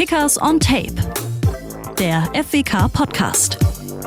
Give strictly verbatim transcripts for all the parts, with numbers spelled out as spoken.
Kickers on Tape, der F W K-Podcast.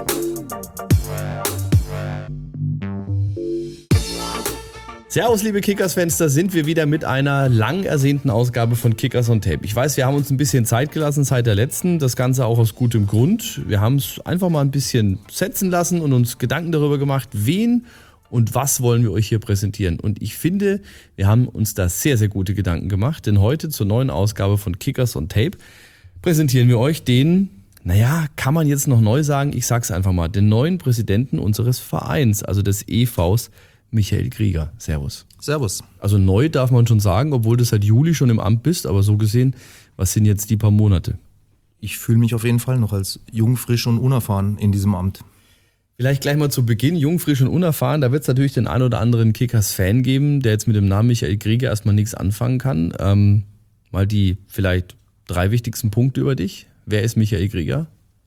Servus, liebe Kickers-Fans, da sind wir wieder mit einer lang ersehnten Ausgabe von Kickers on Tape. Ich weiß, wir haben uns ein bisschen Zeit gelassen seit der letzten, das Ganze auch aus gutem Grund. Wir haben es einfach mal ein bisschen setzen lassen und uns Gedanken darüber gemacht, wen und was wollen wir euch hier präsentieren. Und ich finde, wir haben uns da sehr, sehr gute Gedanken gemacht, denn heute zur neuen Ausgabe von Kickers on Tape präsentieren wir euch den, naja, kann man jetzt noch neu sagen, ich sag's einfach mal, den neuen Präsidenten unseres Vereins, also des E Vs, Michael Grieger. Servus. Servus. Also neu darf man schon sagen, obwohl du seit Juli schon im Amt bist, aber so gesehen, was sind jetzt die paar Monate? Ich fühle mich auf jeden Fall noch als jung, frisch und unerfahren in diesem Amt. Vielleicht gleich mal zu Beginn, jung, frisch und unerfahren, da wird es natürlich den ein oder anderen Kickers-Fan geben, der jetzt mit dem Namen Michael Grieger erstmal nichts anfangen kann. Ähm, mal die vielleicht drei wichtigsten Punkte über dich. Wer ist Michael Grieger?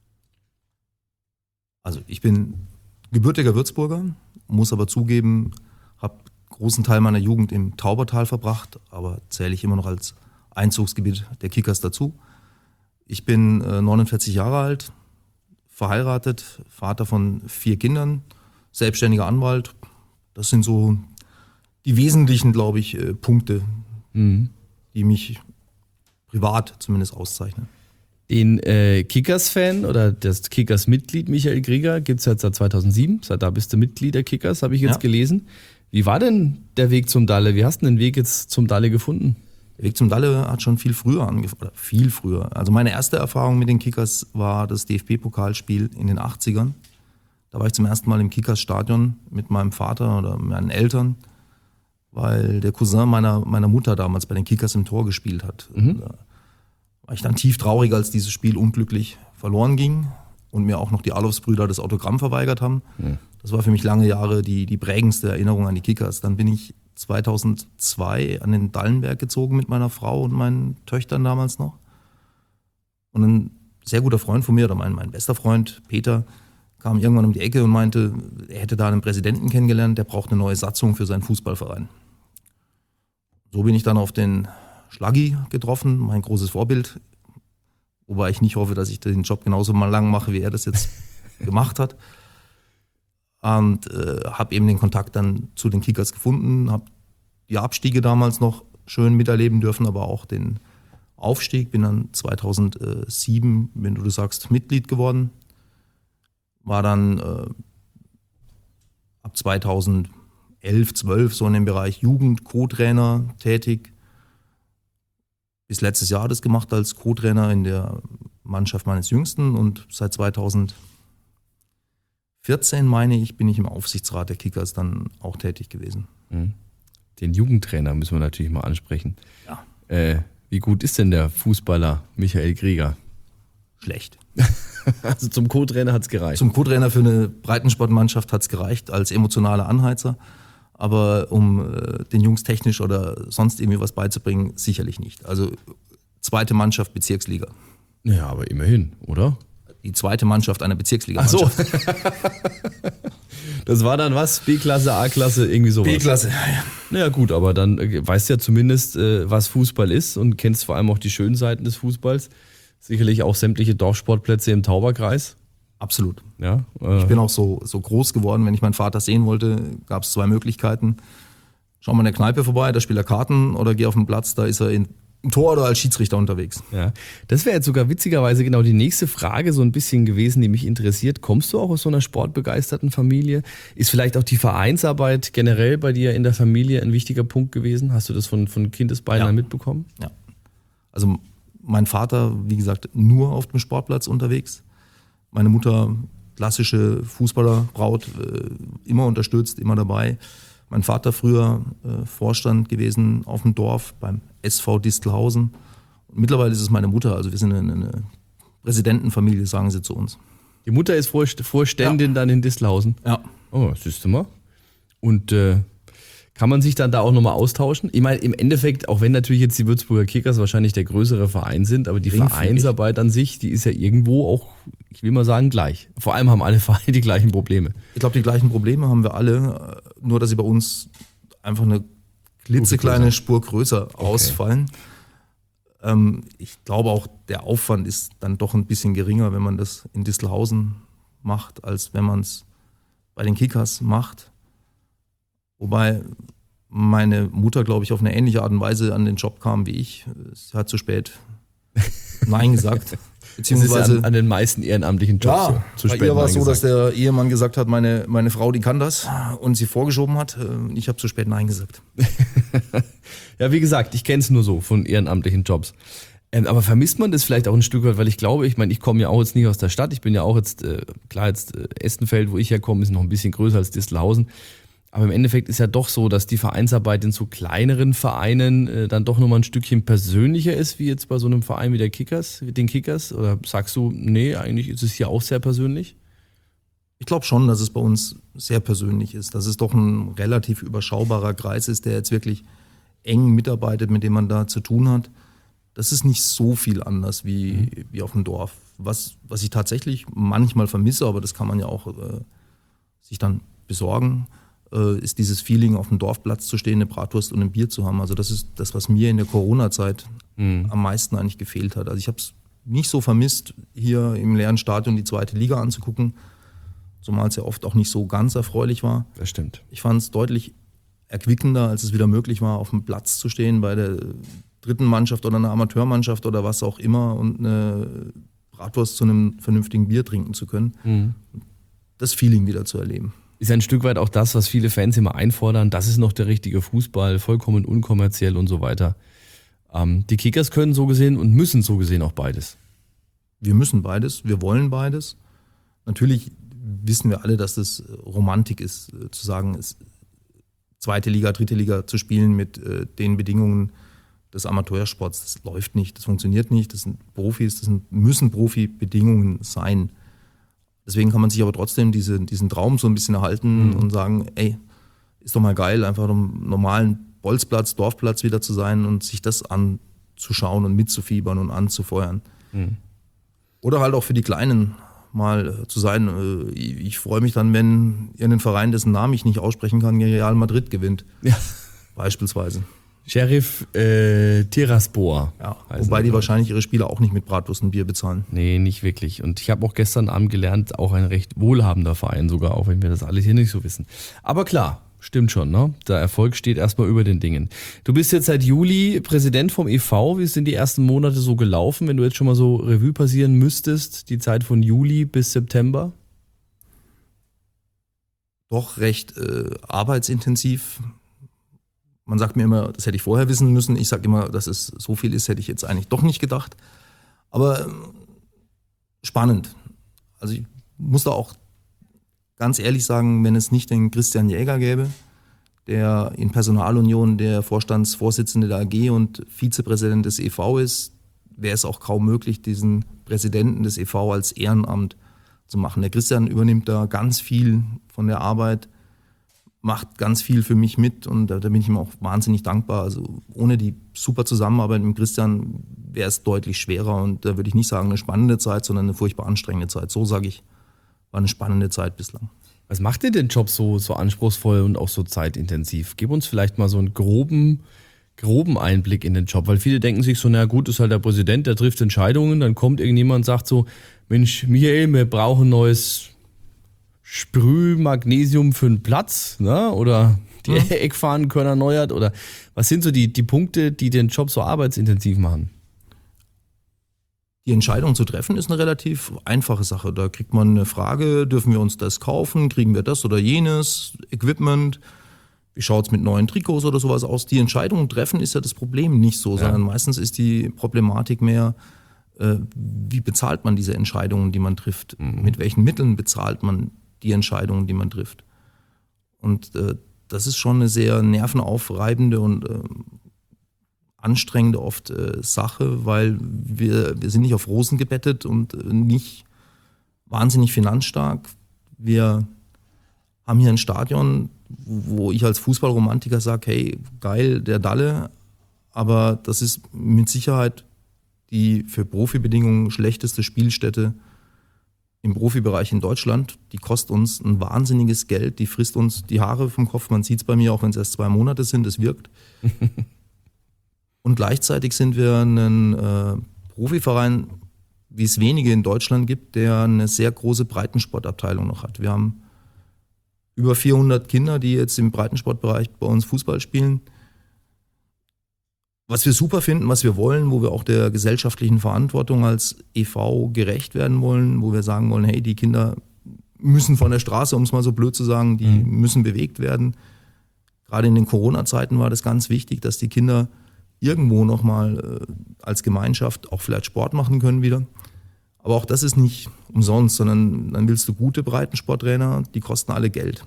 Also ich bin gebürtiger Würzburger, muss aber zugeben, habe großen Teil meiner Jugend im Taubertal verbracht, aber zähle ich immer noch als Einzugsgebiet der Kickers dazu. Ich bin äh, neunundvierzig Jahre alt, verheiratet, Vater von vier Kindern, selbstständiger Anwalt. Das sind so die wesentlichen, glaube ich, äh, Punkte, mhm. die mich privat zumindest auszeichnen. Den äh, Kickers-Fan oder das Kickers-Mitglied Michael Grieger gibt es jetzt seit zweitausendsieben. Seit da bist du Mitglied der Kickers, habe ich jetzt ja. gelesen. Wie war denn der Weg zum Dalle? Wie hast du den Weg jetzt zum Dalle gefunden? Der Weg zum Dalle hat schon viel früher angefangen. Viel früher. Also meine erste Erfahrung mit den Kickers war das D F B-Pokalspiel in den achtzigern. Da war ich zum ersten Mal im Kickers-Stadion mit meinem Vater oder meinen Eltern, weil der Cousin meiner, meiner Mutter damals bei den Kickers im Tor gespielt hat. Mhm. Da war ich dann tief traurig, als dieses Spiel unglücklich verloren ging und mir auch noch die Alofs-Brüder das Autogramm verweigert haben. Mhm. Das war für mich lange Jahre die, die prägendste Erinnerung an die Kickers. Dann bin ich zweitausendzwei an den Dallenberg gezogen mit meiner Frau und meinen Töchtern damals noch. Und ein sehr guter Freund von mir, oder mein, mein bester Freund, Peter, kam irgendwann um die Ecke und meinte, er hätte da einen Präsidenten kennengelernt, der braucht eine neue Satzung für seinen Fußballverein. So bin ich dann auf den Schlaggi getroffen, mein großes Vorbild, wobei ich nicht hoffe, dass ich den Job genauso mal lang mache, wie er das jetzt gemacht hat. Und äh, habe eben den Kontakt dann zu den Kickers gefunden, habe die Abstiege damals noch schön miterleben dürfen, aber auch den Aufstieg. Bin dann zweitausendsieben, wenn du das sagst, Mitglied geworden. War dann äh, ab zweitausendelf, zwölf so in dem Bereich Jugend, Co-Trainer tätig. Bis letztes Jahr das gemacht als Co-Trainer in der Mannschaft meines Jüngsten und seit zweitausendvierzehn, meine ich, bin ich im Aufsichtsrat der Kickers dann auch tätig gewesen. Den Jugendtrainer müssen wir natürlich mal ansprechen. Ja. Äh, wie gut ist denn der Fußballer Michael Grieger? Schlecht. Also zum Co-Trainer hat es gereicht? Zum Co-Trainer für eine Breitensportmannschaft hat es gereicht als emotionaler Anheizer. Aber um äh, den Jungs technisch oder sonst irgendwie was beizubringen, sicherlich nicht. Also zweite Mannschaft Bezirksliga. Ja, aber immerhin, oder? Die zweite Mannschaft einer Bezirksliga-Mannschaft. Ach so. Das war dann was? B-Klasse, A-Klasse, irgendwie sowas? B-Klasse, ja. Naja gut, aber dann weißt du ja zumindest, äh, was Fußball ist und kennst vor allem auch die schönen Seiten des Fußballs. Sicherlich auch sämtliche Dorfsportplätze im Tauberkreis. Absolut. Ja, äh ich bin auch so, so groß geworden, wenn ich meinen Vater sehen wollte, gab es zwei Möglichkeiten. Schau mal in der Kneipe vorbei, da spielt er Karten, oder geh auf den Platz, da ist er in, im Tor oder als Schiedsrichter unterwegs. Ja, das wäre jetzt sogar witzigerweise genau die nächste Frage so ein bisschen gewesen, die mich interessiert. Kommst du auch aus so einer sportbegeisterten Familie? Ist vielleicht auch die Vereinsarbeit generell bei dir in der Familie ein wichtiger Punkt gewesen? Hast du das von, von Kindesbeinen ja. an mitbekommen? Ja. Also mein Vater, wie gesagt, nur auf dem Sportplatz unterwegs. Meine Mutter, klassische Fußballerbraut, äh, immer unterstützt, immer dabei. Mein Vater früher äh, Vorstand gewesen auf dem Dorf beim S V Distelhausen. Und mittlerweile ist es meine Mutter, also wir sind eine, eine Präsidentenfamilie, sagen sie zu uns. Die Mutter ist Vorständin ja. dann in Distelhausen? Ja. Oh, siehst du mal. Und äh, kann man sich dann da auch nochmal austauschen? Ich meine, im Endeffekt, auch wenn natürlich jetzt die Würzburger Kickers wahrscheinlich der größere Verein sind, aber die Vereinsarbeit an sich, die ist ja irgendwo auch, ich will mal sagen, gleich. Vor allem haben alle Vereine die gleichen Probleme. Ich glaube, die gleichen Probleme haben wir alle, nur dass sie bei uns einfach eine klitzekleine Spur größer okay. ausfallen. Ähm, ich glaube auch, der Aufwand ist dann doch ein bisschen geringer, wenn man das in Distelhausen macht, als wenn man es bei den Kickers macht. Wobei meine Mutter, glaube ich, auf eine ähnliche Art und Weise an den Job kam wie ich. Sie hat zu spät Nein gesagt. Beziehungsweise das ist ja an, an den meisten ehrenamtlichen Jobs ja, so. Zu bei spät ihr war es so, gesagt. dass der Ehemann gesagt hat, meine, meine Frau, die kann das und sie vorgeschoben hat. Ich habe zu spät Nein gesagt. Ja, wie gesagt, ich kenne es nur so von ehrenamtlichen Jobs. Ähm, aber vermisst man das vielleicht auch ein Stück weit, weil ich glaube, ich meine, ich komme ja auch jetzt nicht aus der Stadt. Ich bin ja auch jetzt, äh, klar, jetzt äh, Estenfeld, wo ich herkomme, ist noch ein bisschen größer als Distelhausen. Aber im Endeffekt ist ja doch so, dass die Vereinsarbeit in so kleineren Vereinen äh, dann doch nochmal ein Stückchen persönlicher ist, wie jetzt bei so einem Verein wie der Kickers, wie den Kickers. Oder sagst du, nee, eigentlich ist es hier auch sehr persönlich? Ich glaube schon, dass es bei uns sehr persönlich ist, dass es doch ein relativ überschaubarer Kreis ist, der jetzt wirklich eng mitarbeitet, mit dem man da zu tun hat. Das ist nicht so viel anders wie, mhm. wie auf dem Dorf. Was, was ich tatsächlich manchmal vermisse, aber das kann man ja auch äh, sich dann besorgen, ist dieses Feeling, auf dem Dorfplatz zu stehen, eine Bratwurst und ein Bier zu haben. Also das ist das, was mir in der Corona-Zeit mhm. am meisten eigentlich gefehlt hat. Also ich habe es nicht so vermisst, hier im leeren Stadion die zweite Liga anzugucken, zumal es ja oft auch nicht so ganz erfreulich war. Das stimmt. Ich fand es deutlich erquickender, als es wieder möglich war, auf dem Platz zu stehen bei der dritten Mannschaft oder einer Amateurmannschaft oder was auch immer und eine Bratwurst zu einem vernünftigen Bier trinken zu können. Mhm. Das Feeling wieder zu erleben. Ist ein Stück weit auch das, was viele Fans immer einfordern. Das ist noch der richtige Fußball, vollkommen unkommerziell und so weiter. Ähm, die Kickers können so gesehen und müssen so gesehen auch beides. Wir müssen beides, wir wollen beides. Natürlich wissen wir alle, dass das Romantik ist, zu sagen, es, zweite Liga, dritte Liga zu spielen mit äh, den Bedingungen des Amateursports. Das läuft nicht, das funktioniert nicht, das sind Profis, das sind, müssen Profi-Bedingungen sein. Deswegen kann man sich aber trotzdem diese, diesen Traum so ein bisschen erhalten mhm. und sagen, ey, ist doch mal geil, einfach am normalen Bolzplatz, Dorfplatz wieder zu sein und sich das anzuschauen und mitzufiebern und anzufeuern. Mhm. Oder halt auch für die Kleinen mal zu sein. Ich freue mich dann, wenn irgendein Verein, dessen Namen ich nicht aussprechen kann, Real Madrid gewinnt. Ja. Beispielsweise. Sheriff äh, Tiraspol. Ja, wobei die wahrscheinlich ihre Spieler auch nicht mit Bratwurst und Bier bezahlen. Nee, nicht wirklich. Und ich habe auch gestern Abend gelernt, auch ein recht wohlhabender Verein sogar, auch wenn wir das alles hier nicht so wissen. Aber klar, stimmt schon, ne? Der Erfolg steht erstmal über den Dingen. Du bist jetzt seit Juli Präsident vom E V. Wie sind die ersten Monate so gelaufen, wenn du jetzt schon mal so Revue passieren müsstest, die Zeit von Juli bis September? Doch recht äh, arbeitsintensiv. Man sagt mir immer, das hätte ich vorher wissen müssen. Ich sage immer, dass es so viel ist, hätte ich jetzt eigentlich doch nicht gedacht. Aber spannend. Also ich muss da auch ganz ehrlich sagen, wenn es nicht den Christian Jäger gäbe, der in Personalunion der Vorstandsvorsitzende der A G und Vizepräsident des E V ist, wäre es auch kaum möglich, diesen Präsidenten des E V als Ehrenamt zu machen. Der Christian übernimmt da ganz viel von der Arbeit, macht ganz viel für mich mit und da, da bin ich ihm auch wahnsinnig dankbar. Also ohne die super Zusammenarbeit mit Christian wäre es deutlich schwerer und da würde ich nicht sagen eine spannende Zeit, sondern eine furchtbar anstrengende Zeit. So sage ich, war eine spannende Zeit bislang. Was macht denn den Job so, so anspruchsvoll und auch so zeitintensiv? Gib uns vielleicht mal so einen groben, groben Einblick in den Job, weil viele denken sich so, na gut, ist halt der Präsident, der trifft Entscheidungen, dann kommt irgendjemand und sagt so, Mensch, Michael, wir brauchen neues Sprühmagnesium für einen Platz, ne? Oder die hm. Eckfahnen können erneuert oder was sind so die, die Punkte, die den Job so arbeitsintensiv machen? Die Entscheidung zu treffen ist eine relativ einfache Sache. Da kriegt man eine Frage, dürfen wir uns das kaufen, kriegen wir das oder jenes, Equipment, wie schaut es mit neuen Trikots oder sowas aus? Die Entscheidung treffen ist ja das Problem nicht so, ja. sondern meistens ist die Problematik mehr, äh, wie bezahlt man diese Entscheidungen, die man trifft? Mhm. Mit welchen Mitteln bezahlt man die Entscheidungen, die man trifft? Und äh, das ist schon eine sehr nervenaufreibende und äh, anstrengende oft äh, Sache, weil wir, wir sind nicht auf Rosen gebettet und äh, nicht wahnsinnig finanzstark. Wir haben hier ein Stadion, wo ich als Fußballromantiker sage, hey, geil, der Dalle, aber das ist mit Sicherheit die für Profibedingungen schlechteste Spielstätte im Profibereich in Deutschland. Die kostet uns ein wahnsinniges Geld, die frisst uns die Haare vom Kopf. Man sieht es bei mir, auch wenn es erst zwei Monate sind, es wirkt. Und gleichzeitig sind wir ein äh, Profiverein, wie es wenige in Deutschland gibt, der eine sehr große Breitensportabteilung noch hat. Wir haben über vierhundert Kinder, die jetzt im Breitensportbereich bei uns Fußball spielen. Was wir super finden, was wir wollen, wo wir auch der gesellschaftlichen Verantwortung als E V gerecht werden wollen, wo wir sagen wollen, hey, die Kinder müssen von der Straße, um es mal so blöd zu sagen, die mhm. müssen bewegt werden. Gerade in den Corona-Zeiten war das ganz wichtig, dass die Kinder irgendwo nochmal äh, als Gemeinschaft auch vielleicht Sport machen können wieder. Aber auch das ist nicht umsonst, sondern dann willst du gute Breitensporttrainer, die kosten alle Geld.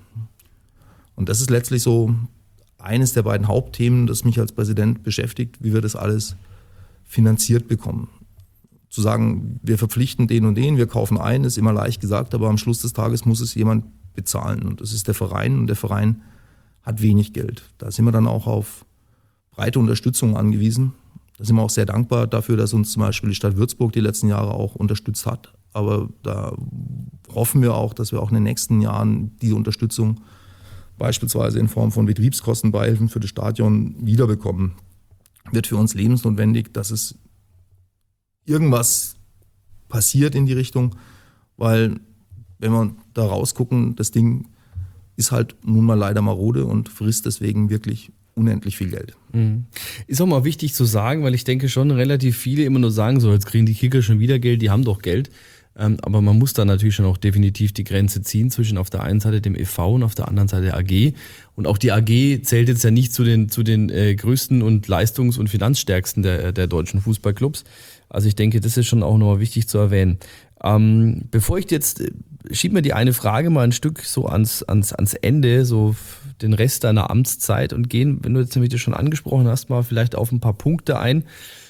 Und das ist letztlich so eines der beiden Hauptthemen, das mich als Präsident beschäftigt, wie wir das alles finanziert bekommen. Zu sagen, wir verpflichten den und den, wir kaufen ein, ist immer leicht gesagt, aber am Schluss des Tages muss es jemand bezahlen. Und das ist der Verein, und der Verein hat wenig Geld. Da sind wir dann auch auf breite Unterstützung angewiesen. Da sind wir auch sehr dankbar dafür, dass uns zum Beispiel die Stadt Würzburg die letzten Jahre auch unterstützt hat. Aber da hoffen wir auch, dass wir auch in den nächsten Jahren diese Unterstützung beispielsweise in Form von Betriebskostenbeihilfen für das Stadion wiederbekommen. Wird für uns lebensnotwendig, dass es irgendwas passiert in die Richtung, weil wenn wir da rausgucken, das Ding ist halt nun mal leider marode und frisst deswegen wirklich unendlich viel Geld. Ist auch mal wichtig zu sagen, weil ich denke schon relativ viele immer nur sagen, so jetzt kriegen die Kicker schon wieder Geld, die haben doch Geld. Aber man muss da natürlich schon auch definitiv die Grenze ziehen zwischen auf der einen Seite dem E V und auf der anderen Seite der A G. Und auch die A G zählt jetzt ja nicht zu den, zu den äh, größten und leistungs- und finanzstärksten der, der deutschen Fußballclubs. Also ich denke, das ist schon auch nochmal wichtig zu erwähnen. Ähm, bevor ich jetzt, äh, schieb mir die eine Frage mal ein Stück so ans, ans, ans Ende, so den Rest deiner Amtszeit und gehen, wenn du jetzt nämlich das schon angesprochen hast, mal vielleicht auf ein paar Punkte ein,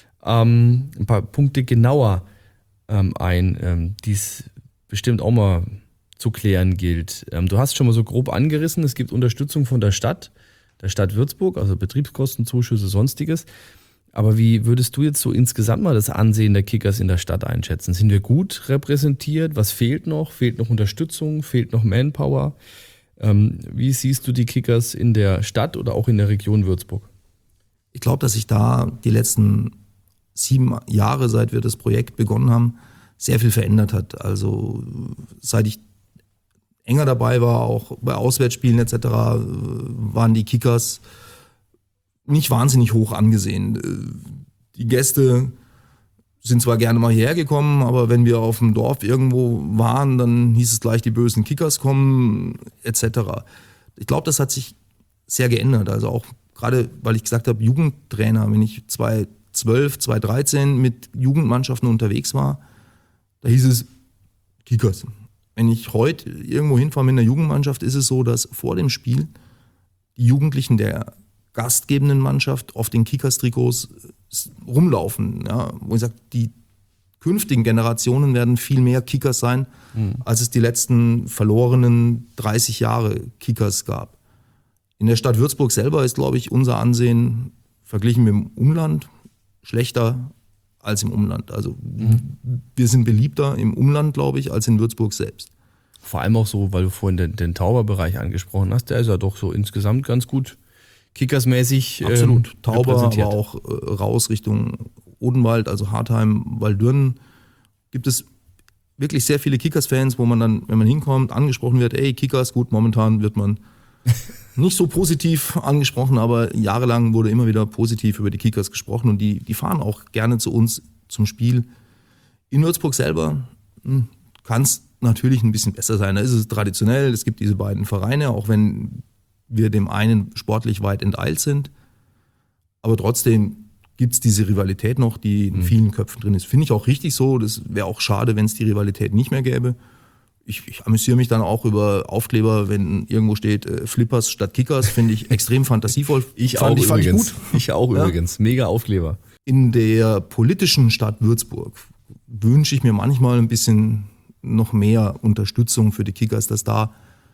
ähm, ein paar Punkte genauer ähm, ein, ähm, die es bestimmt auch mal zu klären gilt. Ähm, du hast schon mal so grob angerissen, es gibt Unterstützung von der Stadt, der Stadt Würzburg, also Betriebskostenzuschüsse, sonstiges. Aber wie würdest du jetzt so insgesamt mal das Ansehen der Kickers in der Stadt einschätzen? Sind wir gut repräsentiert? Was fehlt noch? Fehlt noch Unterstützung? Fehlt noch Manpower? Ähm, wie siehst du die Kickers in der Stadt oder auch in der Region Würzburg? Ich glaube, dass sich da die letzten sieben Jahre, seit wir das Projekt begonnen haben, sehr viel verändert hat. Also seit ich enger dabei war, auch bei Auswärtsspielen et cetera, waren die Kickers nicht wahnsinnig hoch angesehen. Die Gäste sind zwar gerne mal hierher gekommen, aber wenn wir auf dem Dorf irgendwo waren, dann hieß es gleich, die bösen Kickers kommen et cetera. Ich glaube, das hat sich sehr geändert. Also auch gerade, weil ich gesagt habe, Jugendtrainer, wenn ich zweitausendzwölf, zweitausenddreizehn mit Jugendmannschaften unterwegs war, da hieß es Kickers. Wenn ich heute irgendwo hinfahre mit einer Jugendmannschaft, ist es so, dass vor dem Spiel die Jugendlichen der gastgebenden Mannschaft auf den Kickers-Trikots rumlaufen. Ja, wo ich sage, die künftigen Generationen werden viel mehr Kickers sein, mhm. als es die letzten verlorenen dreißig Jahre Kickers gab. In der Stadt Würzburg selber ist, glaube ich, unser Ansehen verglichen mit dem Umland schlechter als im Umland. Also mhm. wir sind beliebter im Umland, glaube ich, als in Würzburg selbst. Vor allem auch so, weil du vorhin den, den Tauber-Bereich angesprochen hast, der ist ja doch so insgesamt ganz gut Kickersmäßig. Absolut. Ähm, Tauber, aber auch äh, raus Richtung Odenwald, also Hartheim, Waldürn. Gibt es wirklich sehr viele Kickers-Fans, wo man dann, wenn man hinkommt, angesprochen wird, ey, Kickers, gut, momentan wird man nicht so positiv angesprochen, aber jahrelang wurde immer wieder positiv über die Kickers gesprochen und die, die fahren auch gerne zu uns zum Spiel. In Würzburg selber kann es natürlich ein bisschen besser sein. Da ist es traditionell, es gibt diese beiden Vereine, auch wenn wir dem einen sportlich weit enteilt sind. Aber trotzdem gibt es diese Rivalität noch, die in vielen Köpfen drin ist. Finde ich auch richtig so. Das wäre auch schade, wenn es die Rivalität nicht mehr gäbe. Ich, ich amüsiere mich dann auch über Aufkleber, wenn irgendwo steht äh, Flippers statt Kickers. Finde ich extrem fantasievoll. Ich fand, auch ich, fand übrigens. Ich, gut. ich auch ja. übrigens. Mega Aufkleber. In der politischen Stadt Würzburg wünsche ich mir manchmal ein bisschen noch mehr Unterstützung für die Kickers, dass da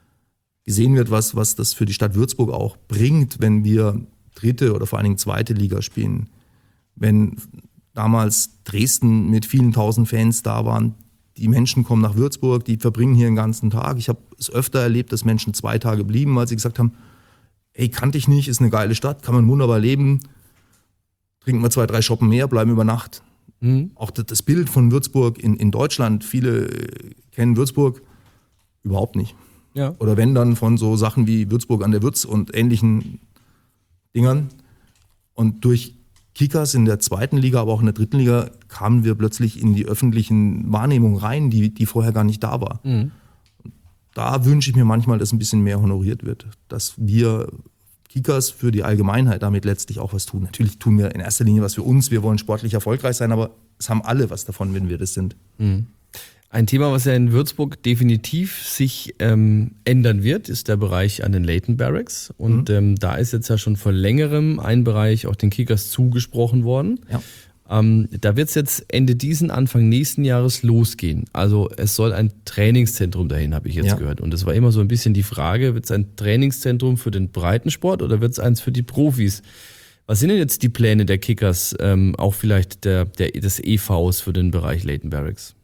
gesehen wird, was, was das für die Stadt Würzburg auch bringt, wenn wir dritte oder vor allen Dingen zweite Liga spielen. Wenn damals Dresden mit vielen tausend Fans da waren, die Menschen kommen nach Würzburg, die verbringen hier den ganzen Tag. Ich habe es öfter erlebt, dass Menschen zwei Tage blieben, weil sie gesagt haben, hey, kannte ich nicht, ist eine geile Stadt, kann man wunderbar leben. trinken wir zwei, drei Schoppen mehr, bleiben über Nacht. Mhm. Auch das Bild von Würzburg in, in Deutschland, viele kennen Würzburg überhaupt nicht. Ja. Oder wenn dann von so Sachen wie Würzburg an der Würz und ähnlichen Dingern. Und durch Kickers in der zweiten Liga, aber auch in der dritten Liga, kamen wir plötzlich in die öffentlichen Wahrnehmung rein, die, die vorher gar nicht da war. Mhm. Da wünsche ich mir manchmal, dass ein bisschen mehr honoriert wird, dass wir Kickers für die Allgemeinheit damit letztlich auch was tun. Natürlich tun wir in erster Linie was für uns, wir wollen sportlich erfolgreich sein, aber es haben alle was davon, wenn wir das sind. Mhm. Ein Thema, was ja in Würzburg definitiv sich ähm, ändern wird, ist der Bereich an den Leighton Barracks. Und mhm. ähm, da ist jetzt ja schon vor längerem ein Bereich auch den Kickers zugesprochen worden. Ja. Ähm, da wird es jetzt Ende diesen, Anfang nächsten Jahres losgehen. Also es soll ein Trainingszentrum dahin, habe ich jetzt Ja. gehört. Und es war immer so ein bisschen die Frage, wird es ein Trainingszentrum für den Breitensport oder wird es eins für die Profis? Was sind denn jetzt die Pläne der Kickers, ähm, auch vielleicht der, der, des E Vs für den Bereich Leighton Barracks?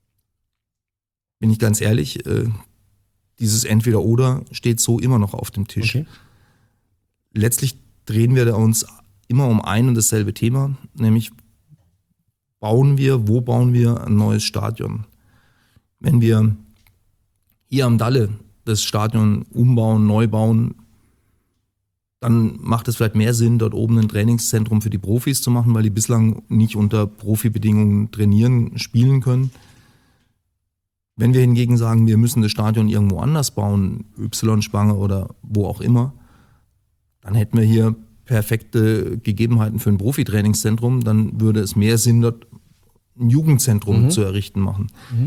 Bin ich ganz ehrlich, äh, dieses Entweder-Oder steht so immer noch auf dem Tisch. Okay. Letztlich drehen wir da uns immer um ein und dasselbe Thema, nämlich bauen wir, wo bauen wir ein neues Stadion? Wenn wir hier am Dalle das Stadion umbauen, neu bauen, dann macht es vielleicht mehr Sinn, dort oben ein Trainingszentrum für die Profis zu machen, weil die bislang nicht unter Profibedingungen trainieren, spielen können. Wenn wir hingegen sagen, wir müssen das Stadion irgendwo anders bauen, Y-Spange oder wo auch immer, dann hätten wir hier perfekte Gegebenheiten für ein Profitrainingszentrum, dann würde es mehr Sinn, dort ein Jugendzentrum Mhm. zu errichten machen. Mhm.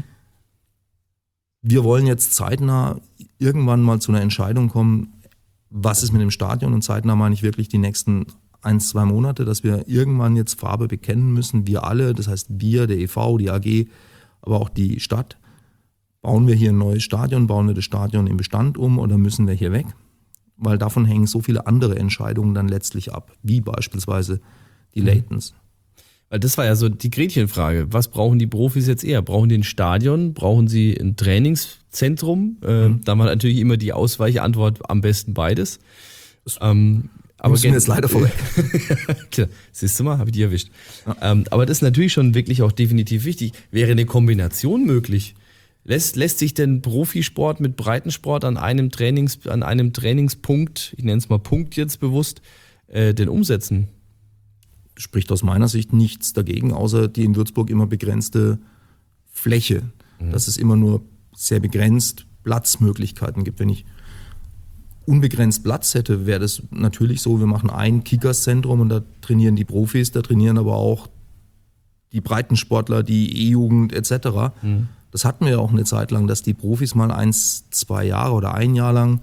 Wir wollen jetzt zeitnah irgendwann mal zu einer Entscheidung kommen, was ist mit dem Stadion, und zeitnah meine ich wirklich die nächsten ein, zwei Monate, dass wir irgendwann jetzt Farbe bekennen müssen, wir alle, das heißt wir, der E V, die A G, aber auch die Stadt. Bauen wir hier ein neues Stadion, bauen wir das Stadion im Bestand um oder müssen wir hier weg? Weil davon hängen so viele andere Entscheidungen dann letztlich ab, wie beispielsweise die Leightons. Weil das war ja so die Gretchenfrage. Was brauchen die Profis jetzt eher? Brauchen die ein Stadion? Brauchen sie ein Trainingszentrum? Äh, Mhm. Da war natürlich immer die Ausweichantwort, am besten beides. Ähm, aber Müssen wir gen- jetzt leider vorweg. Klar, siehst du mal, habe ich dich erwischt. Ähm, aber das ist natürlich schon wirklich auch definitiv wichtig. Wäre eine Kombination möglich? Lässt, lässt sich denn Profisport mit Breitensport an einem Trainings, an einem Trainingspunkt, ich nenne es mal Punkt jetzt bewusst, äh, denn umsetzen? Spricht aus meiner Sicht nichts dagegen, außer die in Würzburg immer begrenzte Fläche. Mhm. Dass es immer nur sehr begrenzt Platzmöglichkeiten gibt. Wenn ich unbegrenzt Platz hätte, wäre das natürlich so, wir machen ein Kickerszentrum und da trainieren die Profis, da trainieren aber auch die Breitensportler, die E-Jugend et cetera. Mhm. Das hatten wir ja auch eine Zeit lang, dass die Profis mal eins, zwei Jahre oder ein Jahr lang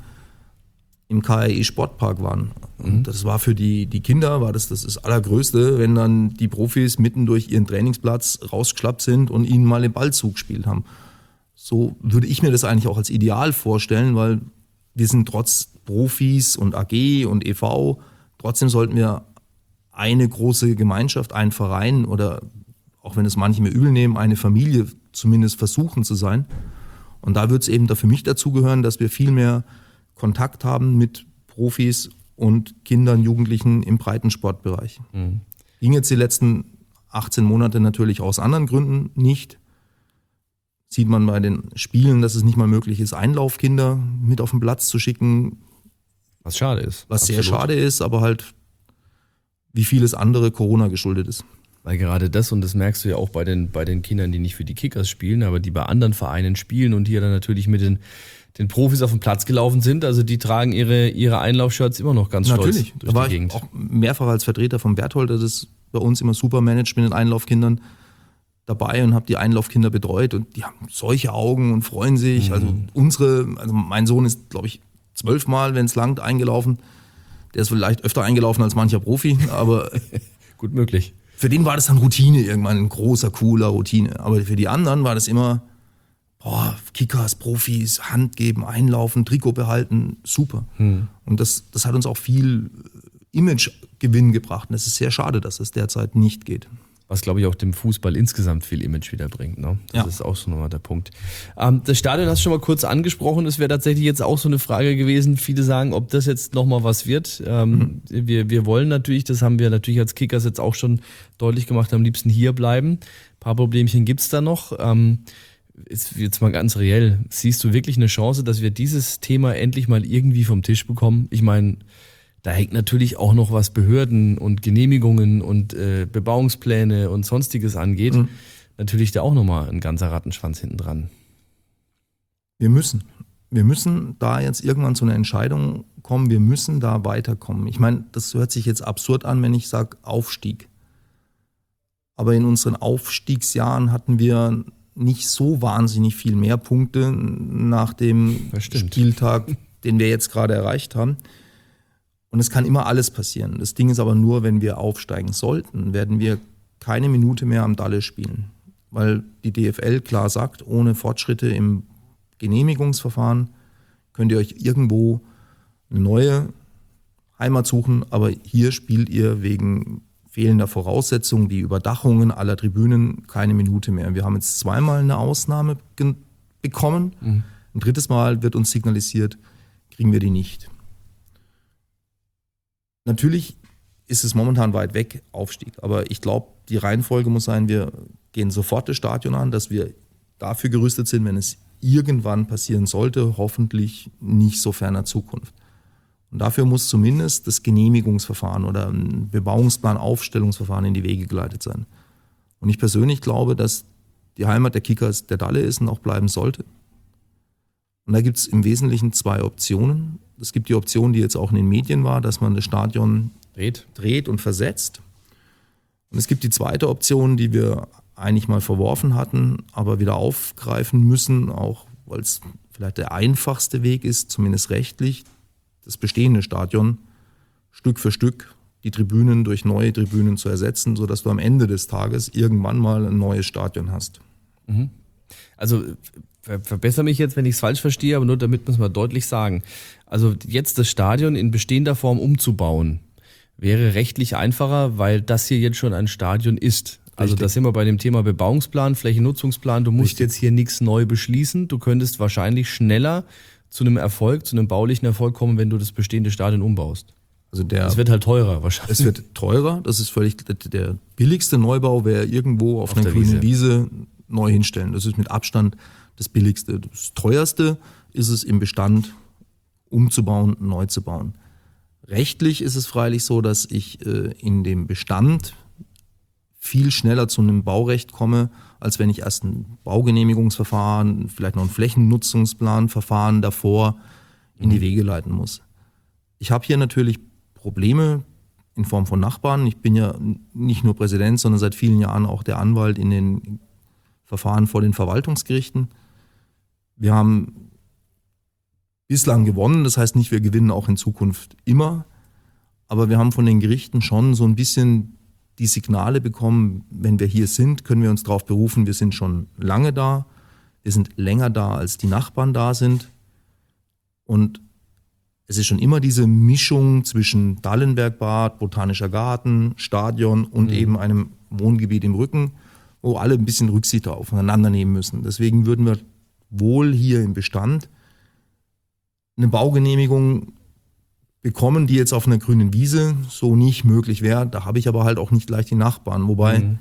im K R E Sportpark waren. Und mhm. das war für die, die Kinder, war das, das das Allergrößte, wenn dann die Profis mitten durch ihren Trainingsplatz rausgeschlappt sind und ihnen mal den Ball zugespielt haben. So würde ich mir das eigentlich auch als Ideal vorstellen, weil wir sind trotz Profis und A G und E V, trotzdem sollten wir eine große Gemeinschaft, einen Verein oder auch wenn es manche mir übel nehmen, eine Familie zumindest versuchen zu sein. Und da wird es eben da für mich dazugehören, dass wir viel mehr Kontakt haben mit Profis und Kindern, Jugendlichen im Breitensportbereich. Mhm. Ging jetzt die letzten achtzehn Monate natürlich aus anderen Gründen nicht. Sieht man bei den Spielen, dass es nicht mal möglich ist, Einlaufkinder mit auf den Platz zu schicken. Was schade ist. Was Absolut. sehr schade ist, aber halt wie vieles andere Corona geschuldet ist. Weil gerade das, und das merkst du ja auch bei den, bei den Kindern, die nicht für die Kickers spielen, aber die bei anderen Vereinen spielen und hier dann natürlich mit den, den Profis auf den Platz gelaufen sind, also die tragen ihre, ihre Einlaufshirts immer noch ganz natürlich. stolz durch da war die Gegend. Ich auch mehrfach als Vertreter vom Berthold, das ist bei uns immer super managed mit den Einlaufkindern, dabei und habe die Einlaufkinder betreut und die haben solche Augen und freuen sich. Mhm. Also unsere, also mein Sohn ist, glaube ich, zwölfmal, wenn es langt, eingelaufen. Der ist vielleicht öfter eingelaufen als mancher Profi, aber gut möglich. Für den war das dann Routine, irgendwann ein großer, cooler Routine. Aber für die anderen war das immer, boah, Kickers, Profis, Hand geben, einlaufen, Trikot behalten, super. Hm. Und das, das hat uns auch viel Imagegewinn gebracht. Und es ist sehr schade, dass es derzeit nicht geht. Was, glaube ich, auch dem Fußball insgesamt viel Image wieder bringt. Ne? Das Ja. ist auch so nochmal der Punkt. Ähm, das Stadion hast du schon mal kurz angesprochen. Das wäre tatsächlich jetzt auch so eine Frage gewesen. Viele sagen, ob das jetzt nochmal was wird. Ähm, mhm. wir, wir wollen natürlich, das haben wir natürlich als Kickers jetzt auch schon deutlich gemacht, am liebsten hier bleiben. Ein paar Problemchen gibt's da noch. Ähm, ist jetzt mal ganz reell. Siehst du wirklich eine Chance, dass wir dieses Thema endlich mal irgendwie vom Tisch bekommen? Ich meine, da hängt natürlich auch noch, was Behörden und Genehmigungen und äh, Bebauungspläne und Sonstiges angeht, mhm. natürlich da auch nochmal ein ganzer Rattenschwanz hinten dran. Wir müssen. Wir müssen da jetzt irgendwann zu einer Entscheidung kommen. Wir müssen da weiterkommen. Ich meine, das hört sich jetzt absurd an, wenn ich sage Aufstieg. Aber in unseren Aufstiegsjahren hatten wir nicht so wahnsinnig viel mehr Punkte nach dem Spieltag, den wir jetzt gerade erreicht haben. Und es kann immer alles passieren. Das Ding ist aber nur, wenn wir aufsteigen sollten, werden wir keine Minute mehr am Dalle spielen. Weil die D F L klar sagt, ohne Fortschritte im Genehmigungsverfahren könnt ihr euch irgendwo eine neue Heimat suchen. Aber hier spielt ihr wegen fehlender Voraussetzungen, die Überdachungen aller Tribünen, keine Minute mehr. Wir haben jetzt zweimal eine Ausnahme ge- bekommen. Mhm. Ein drittes Mal wird uns signalisiert, kriegen wir die nicht. Natürlich ist es momentan weit weg, Aufstieg. Aber ich glaube, die Reihenfolge muss sein, wir gehen sofort das Stadion an, dass wir dafür gerüstet sind, wenn es irgendwann passieren sollte, hoffentlich nicht so ferner Zukunft. Und dafür muss zumindest das Genehmigungsverfahren oder ein Bebauungsplan, Aufstellungsverfahren in die Wege geleitet sein. Und ich persönlich glaube, dass die Heimat der Kickers der Dalle ist und auch bleiben sollte. Und da gibt es im Wesentlichen zwei Optionen. Es gibt die Option, die jetzt auch in den Medien war, dass man das Stadion dreht, dreht und versetzt. Und es gibt die zweite Option, die wir eigentlich mal verworfen hatten, aber wieder aufgreifen müssen, auch weil es vielleicht der einfachste Weg ist, zumindest rechtlich, das bestehende Stadion Stück für Stück die Tribünen durch neue Tribünen zu ersetzen, sodass du am Ende des Tages irgendwann mal ein neues Stadion hast. Mhm. Also ver- verbessere mich jetzt, wenn ich es falsch verstehe, aber nur damit muss man deutlich sagen. Also jetzt das Stadion in bestehender Form umzubauen, wäre rechtlich einfacher, weil das hier jetzt schon ein Stadion ist. Also da sind wir bei dem Thema Bebauungsplan, Flächennutzungsplan. Du musst Richtig. jetzt hier nichts neu beschließen. Du könntest wahrscheinlich schneller zu einem Erfolg, zu einem baulichen Erfolg kommen, wenn du das bestehende Stadion umbaust. Also der, es wird halt teurer wahrscheinlich. Es wird teurer, das ist völlig, der billigste Neubau wäre irgendwo auf, auf einer grünen Wiese. Wiese neu hinstellen. Das ist mit Abstand das billigste. Das teuerste ist es im Bestand umzubauen, neu zu bauen. Rechtlich ist es freilich so, dass ich äh, in dem Bestand viel schneller zu einem Baurecht komme, als wenn ich erst ein Baugenehmigungsverfahren, vielleicht noch ein Flächennutzungsplanverfahren davor in die Wege leiten muss. Ich habe hier natürlich Probleme in Form von Nachbarn. Ich bin ja nicht nur Präsident, sondern seit vielen Jahren auch der Anwalt in den Verfahren vor den Verwaltungsgerichten. Wir haben bislang gewonnen, das heißt nicht, wir gewinnen auch in Zukunft immer, aber wir haben von den Gerichten schon so ein bisschen die Signale bekommen, wenn wir hier sind, können wir uns darauf berufen, wir sind schon lange da, wir sind länger da, als die Nachbarn da sind. Und es ist schon immer diese Mischung zwischen Dallenbergbad, Botanischer Garten, Stadion und mhm. eben einem Wohngebiet im Rücken, wo alle ein bisschen Rücksicht aufeinander nehmen müssen. Deswegen würden wir wohl hier im Bestand eine Baugenehmigung bekommen, die jetzt auf einer grünen Wiese so nicht möglich wäre. Da habe ich aber halt auch nicht gleich die Nachbarn. Wobei mhm.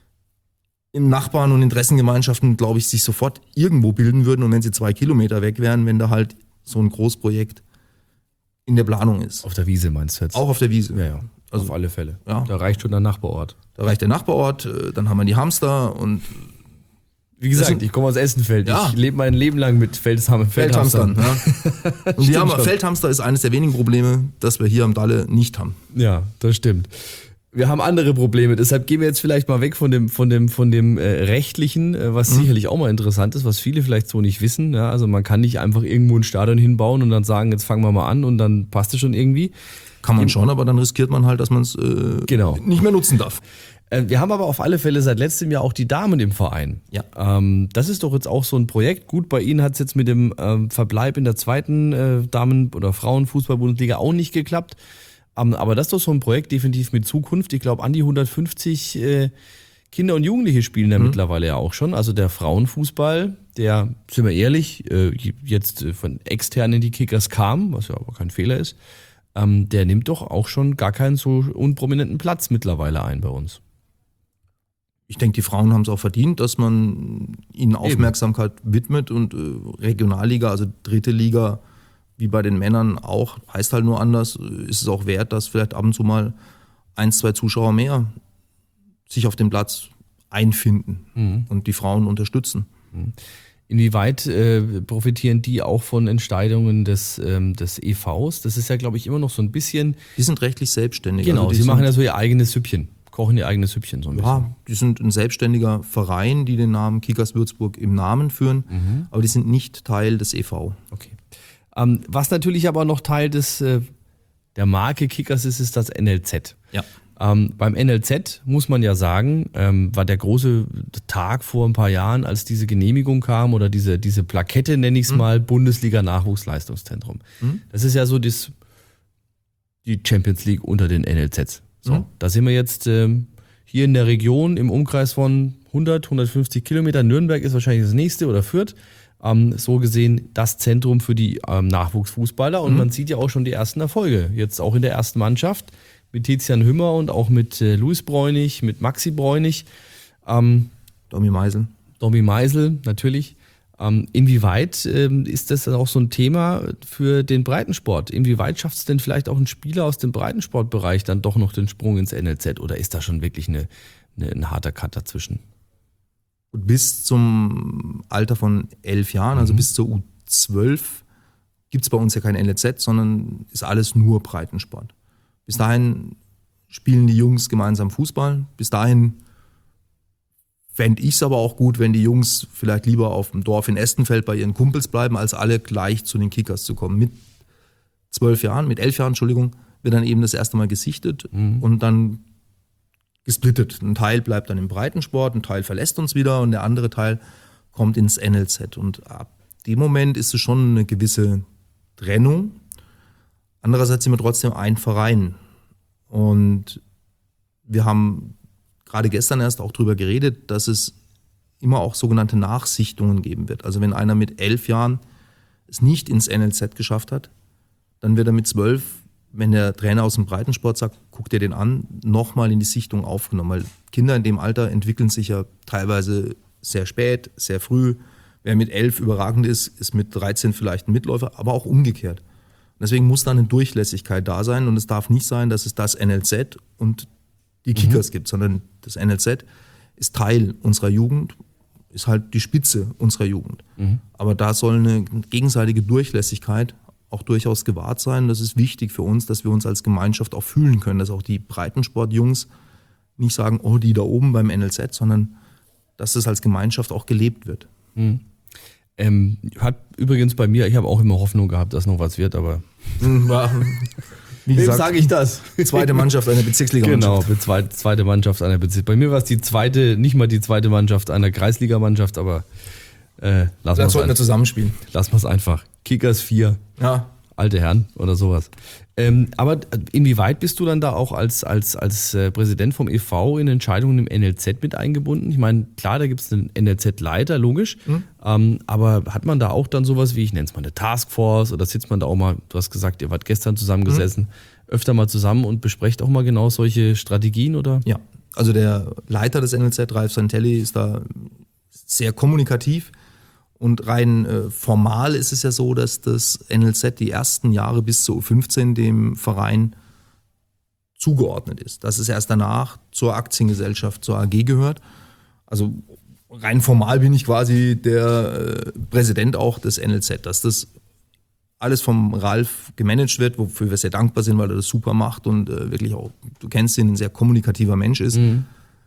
in Nachbarn und Interessengemeinschaften, glaube ich, sich sofort irgendwo bilden würden. Und wenn sie zwei Kilometer weg wären, wenn da halt so ein Großprojekt in der Planung ist. Auf der Wiese meinst du jetzt? Auch auf der Wiese. Ja, ja. Also auf alle Fälle. Ja. Da reicht schon der Nachbarort. Da reicht der Nachbarort, dann haben wir die Hamster und wie gesagt, sind, ich komme aus Essenfeld. Ja. Ich lebe mein Leben lang mit Feldham- Feldhamstern. Feldhamstern ja. Und wir haben, Feldhamster ist eines der wenigen Probleme, das wir hier am Dalle nicht haben. Ja, das stimmt. Wir haben andere Probleme, deshalb gehen wir jetzt vielleicht mal weg von dem, von dem, von dem äh, Rechtlichen, äh, was mhm. sicherlich auch mal interessant ist, was viele vielleicht so nicht wissen. Ja, also man kann nicht einfach irgendwo ein Stadion hinbauen und dann sagen, jetzt fangen wir mal an und dann passt es schon irgendwie. Kann man schon, aber dann riskiert man halt, dass man es äh, genau. nicht mehr nutzen darf. Wir haben aber auf alle Fälle seit letztem Jahr auch die Damen im Verein. Ja. Ähm, das ist doch jetzt auch so ein Projekt. Gut, bei Ihnen hat es jetzt mit dem ähm, Verbleib in der zweiten äh, Damen- oder Frauenfußball-Bundesliga auch nicht geklappt. Ähm, aber das ist doch so ein Projekt definitiv mit Zukunft. Ich glaube, an die hundertfünfzig äh, Kinder und Jugendliche spielen da mhm. mittlerweile ja auch schon. Also der Frauenfußball, der, sind wir ehrlich, jetzt von extern in die Kickers kam, was ja aber kein Fehler ist, der nimmt doch auch schon gar keinen so unprominenten Platz mittlerweile ein bei uns. Ich denke, die Frauen haben es auch verdient, dass man ihnen Aufmerksamkeit Eben. widmet und äh, Regionalliga, also dritte Liga, wie bei den Männern auch, heißt halt nur anders, ist es auch wert, dass vielleicht ab und zu mal ein, zwei Zuschauer mehr sich auf den Platz einfinden mhm. und die Frauen unterstützen. Mhm. Inwieweit äh, profitieren die auch von Entscheidungen des, ähm, des E Vs? Das ist ja, glaube ich, immer noch so ein bisschen... Die sind rechtlich selbstständig. Genau, also sie machen ja so ihr eigenes Süppchen. Kochen ihr eigenes Süppchen so ein bisschen. Ja, die sind ein selbstständiger Verein, die den Namen Kickers Würzburg im Namen führen, mhm. aber die sind nicht Teil des E V. Okay. Ähm, was natürlich aber noch Teil des, äh, der Marke Kickers ist, ist das N L Z. Ja. Ähm, beim N L Z muss man ja sagen, ähm, war der große Tag vor ein paar Jahren, als diese Genehmigung kam oder diese, diese Plakette, nenne ich es mhm. mal, Bundesliga-Nachwuchsleistungszentrum. Mhm. Das ist ja so das, die Champions League unter den N L Zs. So, mhm. da sind wir jetzt ähm, hier in der Region im Umkreis von hundert, hundertfünfzig Kilometer. Nürnberg ist wahrscheinlich das nächste oder Fürth. Ähm, so gesehen das Zentrum für die ähm, Nachwuchsfußballer. Und mhm. man sieht ja auch schon die ersten Erfolge. Jetzt auch in der ersten Mannschaft mit Tizian Hümmer und auch mit äh, Luis Bräunig, mit Maxi Bräunig. Ähm, Domi Meisel. Domi Meisel, natürlich. Ähm, inwieweit ähm, ist das dann auch so ein Thema für den Breitensport? Inwieweit schafft es denn vielleicht auch ein Spieler aus dem Breitensportbereich dann doch noch den Sprung ins N L Z? Oder ist da schon wirklich eine, eine, ein harter Cut dazwischen? Bis zum Alter von elf Jahren, mhm. also bis zur U zwölf, gibt es bei uns ja kein N L Z, sondern ist alles nur Breitensport. Bis dahin spielen die Jungs gemeinsam Fußball. Bis dahin fände ich es aber auch gut, wenn die Jungs vielleicht lieber auf dem Dorf in Estenfeld bei ihren Kumpels bleiben, als alle gleich zu den Kickers zu kommen. Mit zwölf Jahren, mit elf Jahren, Entschuldigung, wird dann eben das erste Mal gesichtet mhm. und dann gesplittet. Ein Teil bleibt dann im Breitensport, ein Teil verlässt uns wieder und der andere Teil kommt ins N L Z. Und ab dem Moment ist es schon eine gewisse Trennung. Andererseits sind wir trotzdem ein Verein. Und wir haben gerade gestern erst auch darüber geredet, dass es immer auch sogenannte Nachsichtungen geben wird. Also wenn einer mit elf Jahren es nicht ins N L Z geschafft hat, dann wird er mit zwölf, wenn der Trainer aus dem Breitensport sagt, guck dir den an, nochmal in die Sichtung aufgenommen. Weil Kinder in dem Alter entwickeln sich ja teilweise sehr spät, sehr früh. Wer mit elf überragend ist, ist mit dreizehn vielleicht ein Mitläufer, aber auch umgekehrt. Deswegen muss da eine Durchlässigkeit da sein und es darf nicht sein, dass es das N L Z und die Kickers mhm. gibt, sondern das N L Z ist Teil unserer Jugend, ist halt die Spitze unserer Jugend. Mhm. Aber da soll eine gegenseitige Durchlässigkeit auch durchaus gewahrt sein. Das ist wichtig für uns, dass wir uns als Gemeinschaft auch fühlen können, dass auch die Breitensport-Jungs nicht sagen, oh, die da oben beim N L Z, sondern dass das als Gemeinschaft auch gelebt wird. Mhm. Ähm, hat übrigens bei mir, ich habe auch immer Hoffnung gehabt, dass noch was wird, aber wie gesagt, sage ich das? Zweite Mannschaft einer Bezirksligamannschaft. Genau, zweite, zweite Mannschaft einer Bezirksliga. Bei mir war es die zweite, nicht mal die zweite Mannschaft einer Kreisligamannschaft, aber äh, lassen wir es sollten wir zusammenspielen. Lassen wir es einfach. Kickers vier. Ja. Alte Herren oder sowas. Ähm, aber inwieweit bist du dann da auch als, als, als äh, Präsident vom E V in Entscheidungen im N L Z mit eingebunden? Ich meine, klar, da gibt es einen N L Z-Leiter, logisch. Mhm. Ähm, aber hat man da auch dann sowas wie, ich nenne es mal eine Taskforce oder sitzt man da auch mal, du hast gesagt, ihr wart gestern zusammengesessen, mhm. öfter mal zusammen und besprecht auch mal genau solche Strategien, oder? Ja, also der Leiter des N L Z, Ralf Santelli, ist da sehr kommunikativ. Und rein äh, formal ist es ja so, dass das N L Z die ersten Jahre bis zur U fünfzehn dem Verein zugeordnet ist. Dass es erst danach zur Aktiengesellschaft, zur A G gehört. Also rein formal bin ich quasi der äh, Präsident auch des N L Z. Dass das alles vom Ralf gemanagt wird, wofür wir sehr dankbar sind, weil er das super macht und äh, wirklich auch, du kennst ihn, ein sehr kommunikativer Mensch ist. Mhm.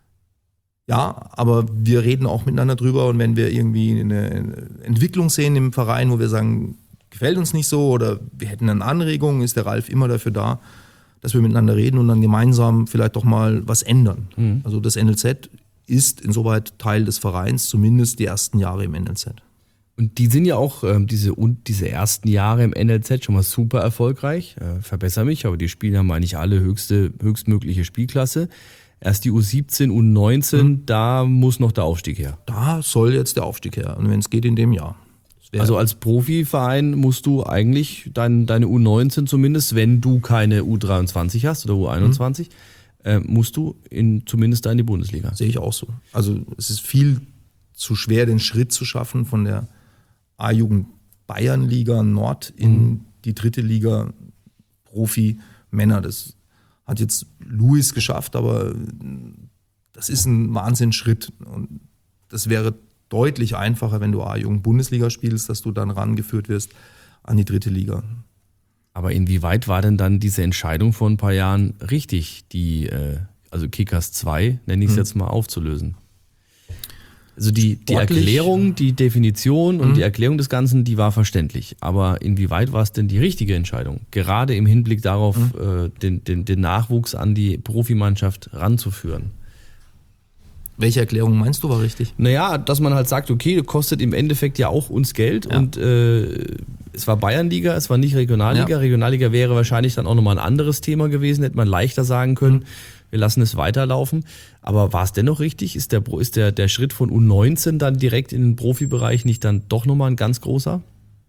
Ja, aber wir reden auch miteinander drüber und wenn wir irgendwie eine Entwicklung sehen im Verein, wo wir sagen, gefällt uns nicht so oder wir hätten eine Anregung, ist der Ralf immer dafür da, dass wir miteinander reden und dann gemeinsam vielleicht doch mal was ändern. Mhm. Also das N L Z ist insoweit Teil des Vereins, zumindest die ersten Jahre im N L Z. Und die sind ja auch, ähm, diese, und diese ersten Jahre im N L Z schon mal super erfolgreich, äh, verbessere mich, aber die spielen haben eigentlich alle höchste, höchstmögliche Spielklasse. erst die U siebzehn, U neunzehn, mhm. da muss noch der Aufstieg her. Da soll jetzt der Aufstieg her. Und wenn es geht, in dem Jahr. Also als Profiverein musst du eigentlich dein, deine U neunzehn zumindest, wenn du keine U dreiundzwanzig hast oder U einundzwanzig, mhm. äh, musst du in, zumindest da in die Bundesliga. Sehe ich auch so. Also es ist viel zu schwer, den Schritt zu schaffen von der A-Jugend Bayernliga Nord in mhm. die dritte Liga Profi-Männer. Das hat jetzt Luis geschafft, aber das ist ein Wahnsinnsschritt. Und das wäre deutlich einfacher, wenn du A-Jugend Bundesliga spielst, dass du dann rangeführt wirst an die dritte Liga. Aber inwieweit war denn dann diese Entscheidung vor ein paar Jahren richtig, die, äh, also Kickers zwei, nenne ich es hm. jetzt mal, aufzulösen? Also die, die Erklärung, die Definition und hm. die Erklärung des Ganzen, die war verständlich. Aber inwieweit war es denn die richtige Entscheidung? Gerade im Hinblick darauf, hm. äh, den, den, den Nachwuchs an die Profimannschaft ranzuführen. Welche Erklärung meinst du war richtig? Naja, dass man halt sagt, okay, kostet im Endeffekt ja auch uns Geld ja. und äh, es war Bayernliga, es war nicht Regionalliga. Ja. Regionalliga wäre wahrscheinlich dann auch nochmal ein anderes Thema gewesen, hätte man leichter sagen können, mhm. wir lassen es weiterlaufen. Aber war es dennoch richtig? Ist der, ist der, der Schritt von U neunzehn dann direkt in den Profibereich nicht dann doch nochmal ein ganz großer?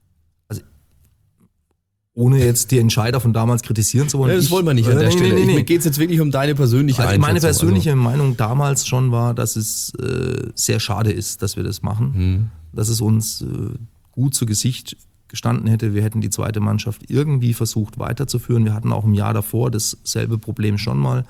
Ohne jetzt die Entscheider von damals kritisieren zu wollen. Ja, das ich, wollen wir nicht an äh, der nee, Stelle. Nee, nee, Mir geht es jetzt wirklich um deine persönliche also Einschätzung. Meine persönliche also. Meinung damals schon war, dass es äh, sehr schade ist, dass wir das machen. Hm. Dass es uns äh, gut zu Gesicht gestanden hätte. Wir hätten die zweite Mannschaft irgendwie versucht weiterzuführen. Wir hatten auch im Jahr davor dasselbe Problem schon mal,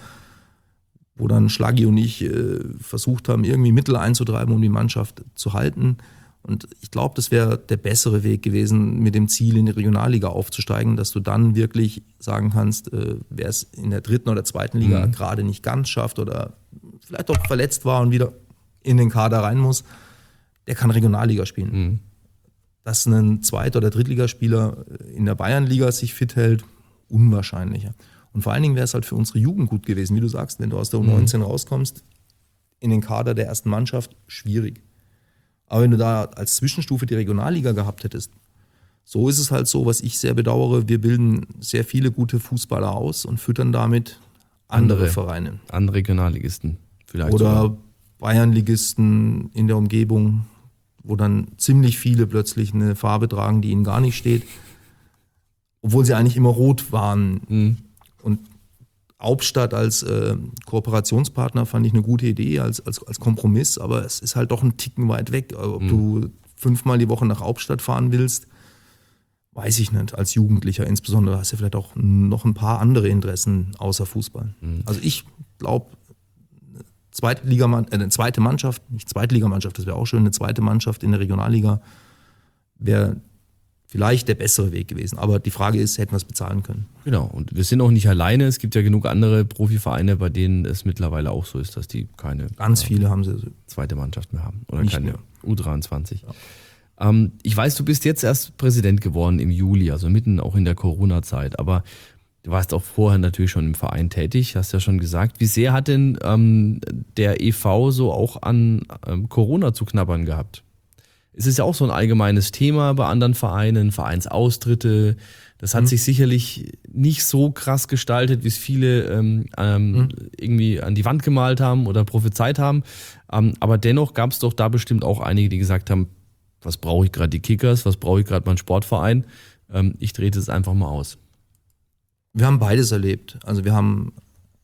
wo dann Schlaggi und ich äh, versucht haben, irgendwie Mittel einzutreiben, um die Mannschaft zu halten. Und ich glaube, das wäre der bessere Weg gewesen, mit dem Ziel, in die Regionalliga aufzusteigen, dass du dann wirklich sagen kannst, äh, wer es in der dritten oder zweiten Liga mhm. gerade nicht ganz schafft oder vielleicht auch verletzt war und wieder in den Kader rein muss, der kann Regionalliga spielen. Mhm. Dass ein Zweit- oder Drittligaspieler in der Bayernliga sich fit hält, unwahrscheinlicher. Und vor allen Dingen wäre es halt für unsere Jugend gut gewesen, wie du sagst, wenn du aus der U neunzehn mhm. rauskommst, in den Kader der ersten Mannschaft, schwierig. Aber wenn du da als Zwischenstufe die Regionalliga gehabt hättest, so ist es halt so, was ich sehr bedauere, wir bilden sehr viele gute Fußballer aus und füttern damit andere, andere Vereine. Andere Regionalligisten vielleicht. Oder sogar Bayernligisten in der Umgebung, wo dann ziemlich viele plötzlich eine Farbe tragen, die ihnen gar nicht steht, obwohl sie eigentlich immer rot waren. Mhm. Und Hauptstadt als äh, Kooperationspartner fand ich eine gute Idee, als, als, als Kompromiss, aber es ist halt doch ein Ticken weit weg. Ob mhm. du fünfmal die Woche nach Hauptstadt fahren willst, weiß ich nicht. Als Jugendlicher insbesondere hast du vielleicht auch noch ein paar andere Interessen außer Fußball. Mhm. Also ich glaube, zweite Liga, äh, eine zweite Mannschaft, nicht Zweitligamannschaft, das wäre auch schön, eine zweite Mannschaft in der Regionalliga wäre vielleicht der bessere Weg gewesen. Aber die Frage ist, hätten wir es bezahlen können? Genau. Und wir sind auch nicht alleine. Es gibt ja genug andere Profivereine, bei denen es mittlerweile auch so ist, dass die keine ganz viele haben sie zweite Mannschaft mehr haben oder nicht keine mehr. U dreiundzwanzig. Ja. Ähm, ich weiß, du bist jetzt erst Präsident geworden im Juli, also mitten auch in der Corona-Zeit. Aber du warst auch vorher natürlich schon im Verein tätig, hast ja schon gesagt. Wie sehr hat denn ähm, der E V so auch an ähm, Corona zu knabbern gehabt? Es ist ja auch so ein allgemeines Thema bei anderen Vereinen, Vereinsaustritte. Das hat mhm. sich sicherlich nicht so krass gestaltet, wie es viele ähm, ähm, mhm. irgendwie an die Wand gemalt haben oder prophezeit haben. Ähm, aber dennoch gab es doch da bestimmt auch einige, die gesagt haben, was brauche ich gerade die Kickers, was brauche ich gerade meinen Sportverein? Ähm, ich drehe das einfach mal aus. Wir haben beides erlebt. Also wir haben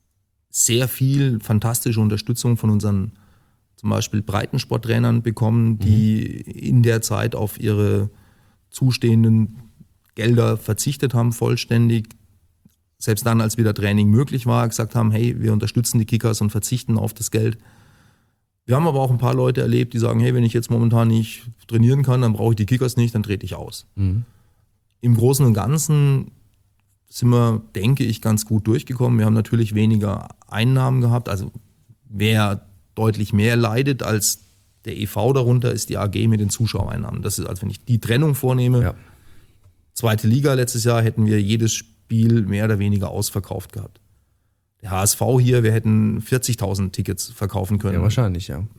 sehr viel fantastische Unterstützung von unseren zum Beispiel Breitensporttrainern bekommen, die mhm. in der Zeit auf ihre zustehenden Gelder verzichtet haben, vollständig. Selbst dann, als wieder Training möglich war, gesagt haben, hey, wir unterstützen die Kickers und verzichten auf das Geld. Wir haben aber auch ein paar Leute erlebt, die sagen, hey, wenn ich jetzt momentan nicht trainieren kann, dann brauche ich die Kickers nicht, dann trete ich aus. Mhm. Im Großen und Ganzen sind wir, denke ich, ganz gut durchgekommen. Wir haben natürlich weniger Einnahmen gehabt. Also wer deutlich mehr leidet als der E V darunter, ist die A G mit den Zuschauereinnahmen. Das ist, also wenn ich die Trennung vornehme, ja. Zweite Liga letztes Jahr hätten wir jedes Spiel mehr oder weniger ausverkauft gehabt. Der H S V hier, wir hätten vierzigtausend Tickets verkaufen können. Ja, wahrscheinlich, ja.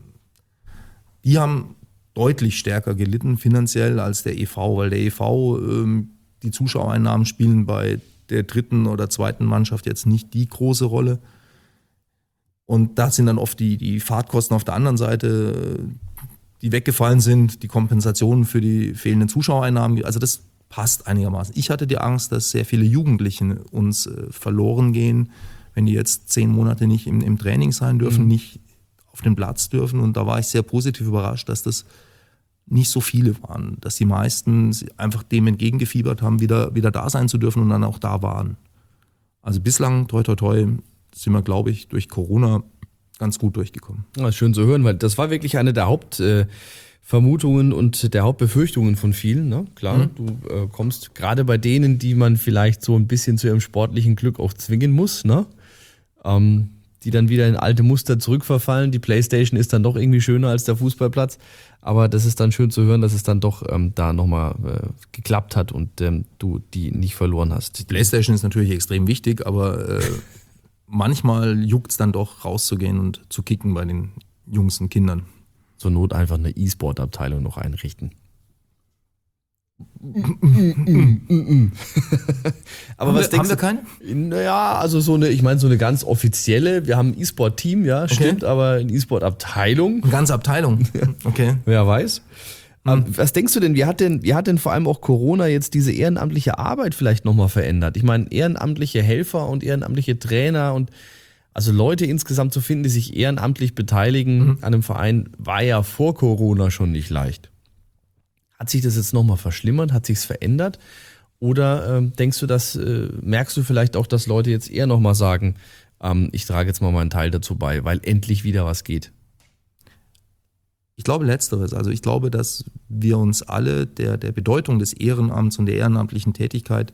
Die haben deutlich stärker gelitten finanziell als der E V, weil der E V, ähm, die Zuschauereinnahmen spielen bei der dritten oder zweiten Mannschaft jetzt nicht die große Rolle. Und da sind dann oft die, die Fahrtkosten auf der anderen Seite, die weggefallen sind, die Kompensationen für die fehlenden Zuschauereinnahmen. Also das passt einigermaßen. Ich hatte die Angst, dass sehr viele Jugendliche uns äh, verloren gehen, wenn die jetzt zehn Monate nicht im, im Training sein dürfen, mhm. nicht auf den Platz dürfen. Und da war ich sehr positiv überrascht, dass das nicht so viele waren, dass die meisten einfach dem entgegengefiebert haben, wieder, wieder da sein zu dürfen und dann auch da waren. Also bislang, toi toi toi, sind wir, glaube ich, durch Corona ganz gut durchgekommen. Ja, schön zu hören, weil das war wirklich eine der Hauptvermutungen äh, und der Hauptbefürchtungen von vielen. Ne? Klar, mhm. du äh, kommst gerade bei denen, die man vielleicht so ein bisschen zu ihrem sportlichen Glück auch zwingen muss, ne? ähm, die dann wieder in alte Muster zurückverfallen. Die Playstation ist dann doch irgendwie schöner als der Fußballplatz. Aber das ist dann schön zu hören, dass es dann doch ähm, da nochmal äh, geklappt hat und ähm, du die nicht verloren hast. Die Playstation ist natürlich extrem wichtig, aber äh, manchmal juckt es dann doch, rauszugehen und zu kicken bei den Jungs und Kindern. Zur Not einfach eine E-Sport-Abteilung noch einrichten. Aber haben was wir, denkst haben wir du? keine? Naja, also so eine, ich meine so eine ganz offizielle, wir haben ein E-Sport-Team, ja, okay. Stimmt, aber eine E-Sport-Abteilung. Eine ganze Abteilung, okay. Wer weiß. Mhm. Was denkst du denn, wie hat denn, wie hat denn vor allem auch Corona jetzt diese ehrenamtliche Arbeit vielleicht nochmal verändert? Ich meine, ehrenamtliche Helfer und ehrenamtliche Trainer und also Leute insgesamt zu finden, die sich ehrenamtlich beteiligen mhm. an einem Verein, war ja vor Corona schon nicht leicht. Hat sich das jetzt nochmal verschlimmert? Hat sich's verändert? Oder ähm, denkst du, dass äh, merkst du vielleicht auch, dass Leute jetzt eher nochmal sagen, ähm, ich trage jetzt mal meinen Teil dazu bei, weil endlich wieder was geht? Ich glaube Letzteres. Also ich glaube, dass wir uns alle der, der Bedeutung des Ehrenamts und der ehrenamtlichen Tätigkeit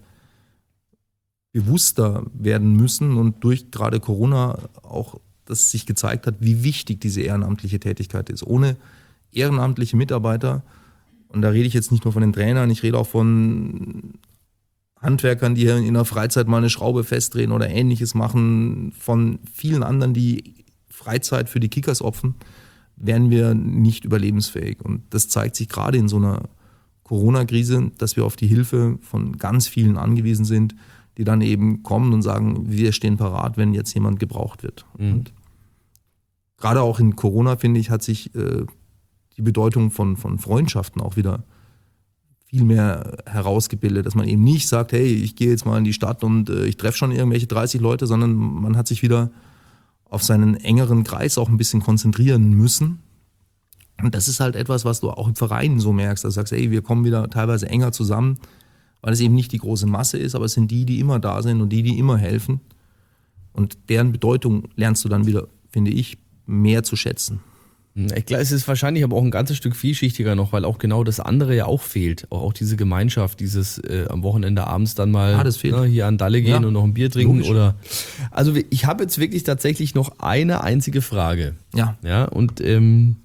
bewusster werden müssen und durch gerade Corona auch, dass sich gezeigt hat, wie wichtig diese ehrenamtliche Tätigkeit ist. Ohne ehrenamtliche Mitarbeiter, und da rede ich jetzt nicht nur von den Trainern, ich rede auch von Handwerkern, die hier in der Freizeit mal eine Schraube festdrehen oder Ähnliches machen, von vielen anderen, die Freizeit für die Kickers opfern, wären wir nicht überlebensfähig. Und das zeigt sich gerade in so einer Corona-Krise, dass wir auf die Hilfe von ganz vielen angewiesen sind, die dann eben kommen und sagen, wir stehen parat, wenn jetzt jemand gebraucht wird. Mhm. Und gerade auch in Corona, finde ich, hat sich äh, die Bedeutung von, von Freundschaften auch wieder viel mehr herausgebildet, dass man eben nicht sagt, hey, ich gehe jetzt mal in die Stadt und äh, ich treffe schon irgendwelche dreißig Leute, sondern man hat sich wieder auf seinen engeren Kreis auch ein bisschen konzentrieren müssen. Und das ist halt etwas, was du auch im Verein so merkst, dass du sagst, hey, wir kommen wieder teilweise enger zusammen, weil es eben nicht die große Masse ist, aber es sind die, die immer da sind und die, die immer helfen. Und deren Bedeutung lernst du dann wieder, finde ich, mehr zu schätzen. Ich glaube, es ist wahrscheinlich aber auch ein ganzes Stück vielschichtiger noch, weil auch genau das andere ja auch fehlt. Auch, auch diese Gemeinschaft, dieses äh, am Wochenende abends dann mal ah, das fehlt. Ne, hier an Dalle gehen ja. und noch ein Bier trinken. Logisch. Oder. Also ich habe jetzt wirklich tatsächlich noch eine einzige Frage. Ja. Ja, und ähm,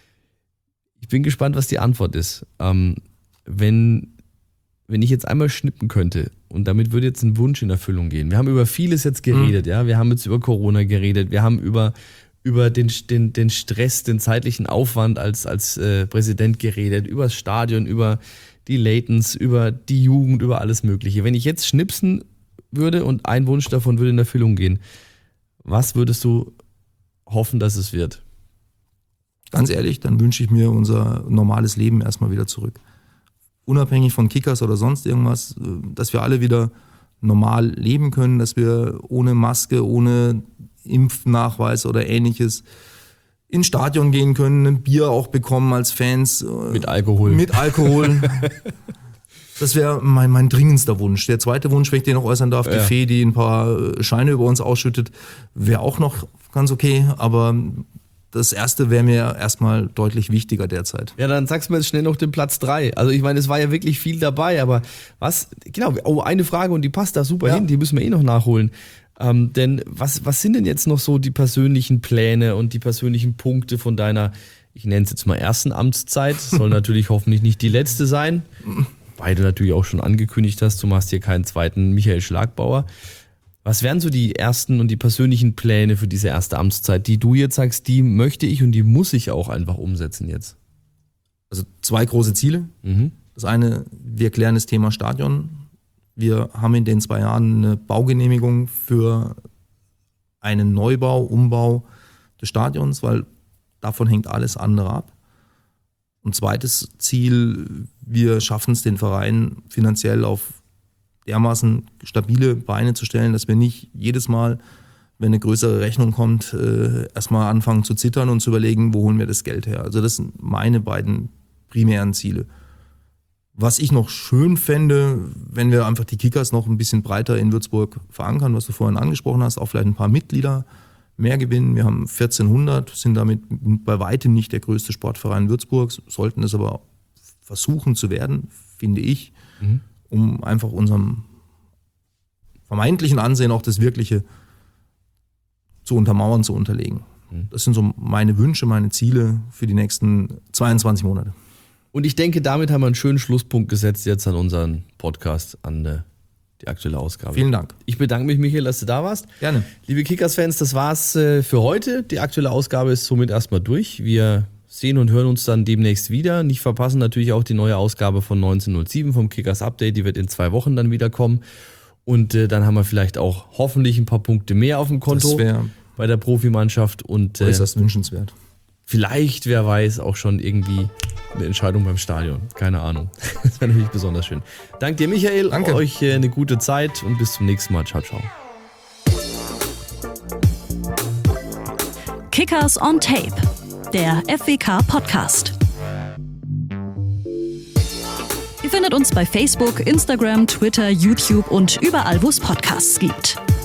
ich bin gespannt, was die Antwort ist. Ähm, wenn, wenn ich jetzt einmal schnippen könnte und damit würde jetzt ein Wunsch in Erfüllung gehen. Wir haben über vieles jetzt geredet, mhm. ja. Wir haben jetzt über Corona geredet, wir haben über über den, den, den Stress, den zeitlichen Aufwand als, als äh, Präsident geredet, über das Stadion, über die Laytons, über die Jugend, über alles Mögliche. Wenn ich jetzt schnipsen würde und ein Wunsch davon würde in Erfüllung gehen, was würdest du hoffen, dass es wird? Ganz ehrlich, dann wünsche ich mir unser normales Leben erstmal wieder zurück. Unabhängig von Kickers oder sonst irgendwas, dass wir alle wieder normal leben können, dass wir ohne Maske, ohne Impfnachweis oder Ähnliches ins Stadion gehen können, ein Bier auch bekommen als Fans. Mit Alkohol. Mit Alkohol. Das wäre mein, mein dringendster Wunsch. Der zweite Wunsch, wenn ich den noch äußern darf, ja. die Fee, die ein paar Scheine über uns ausschüttet, wäre auch noch ganz okay, aber das erste wäre mir erstmal deutlich wichtiger derzeit. Ja, dann sagst du mir jetzt schnell noch den Platz drei. Also ich meine, es war ja wirklich viel dabei, aber was, genau, oh, eine Frage und die passt da super ja. hin, die müssen wir eh noch nachholen. Ähm, denn was, was sind denn jetzt noch so die persönlichen Pläne und die persönlichen Punkte von deiner, ich nenne es jetzt mal ersten Amtszeit, soll natürlich hoffentlich nicht die letzte sein, weil du natürlich auch schon angekündigt hast, du machst hier keinen zweiten Michael Schlagbauer. Was wären so die ersten und die persönlichen Pläne für diese erste Amtszeit, die du jetzt sagst, die möchte ich und die muss ich auch einfach umsetzen jetzt? Also zwei große Ziele. Mhm. Das eine, wir klären das Thema Stadion. Wir haben in den zwei Jahren eine Baugenehmigung für einen Neubau, Umbau des Stadions, weil davon hängt alles andere ab. Und zweites Ziel, wir schaffen es, den Verein finanziell auf dermaßen stabile Beine zu stellen, dass wir nicht jedes Mal, wenn eine größere Rechnung kommt, äh, erstmal anfangen zu zittern und zu überlegen, wo holen wir das Geld her. Also das sind meine beiden primären Ziele. Was ich noch schön fände, wenn wir einfach die Kickers noch ein bisschen breiter in Würzburg verankern, was du vorhin angesprochen hast, auch vielleicht ein paar Mitglieder mehr gewinnen. Wir haben vierzehnhundert, sind damit bei weitem nicht der größte Sportverein Würzburgs, sollten es aber versuchen zu werden, finde ich, mhm. um einfach unserem vermeintlichen Ansehen auch das Wirkliche zu untermauern, zu unterlegen. Mhm. Das sind so meine Wünsche, meine Ziele für die nächsten zweiundzwanzig Monate. Und ich denke, damit haben wir einen schönen Schlusspunkt gesetzt jetzt an unseren Podcast, an äh, die aktuelle Ausgabe. Vielen Dank. Ich bedanke mich, Michael, dass du da warst. Gerne. Liebe Kickers-Fans, das war's äh, für heute. Die aktuelle Ausgabe ist somit erstmal durch. Wir sehen und hören uns dann demnächst wieder. Nicht verpassen natürlich auch die neue Ausgabe von neunzehn null sieben vom Kickers Update. Die wird in zwei Wochen dann wieder kommen. Und äh, dann haben wir vielleicht auch hoffentlich ein paar Punkte mehr auf dem Konto das wär bei der Profimannschaft. Und äh, äußerst wünschenswert. Vielleicht, wer weiß, auch schon irgendwie eine Entscheidung beim Stadion. Keine Ahnung. Das wäre natürlich besonders schön. Danke dir, Michael. Danke. Euch äh, eine gute Zeit und bis zum nächsten Mal. Ciao, ciao. Kickers on Tape, der F W K-Podcast. Ihr findet uns bei Facebook, Instagram, Twitter, YouTube und überall, wo es Podcasts gibt.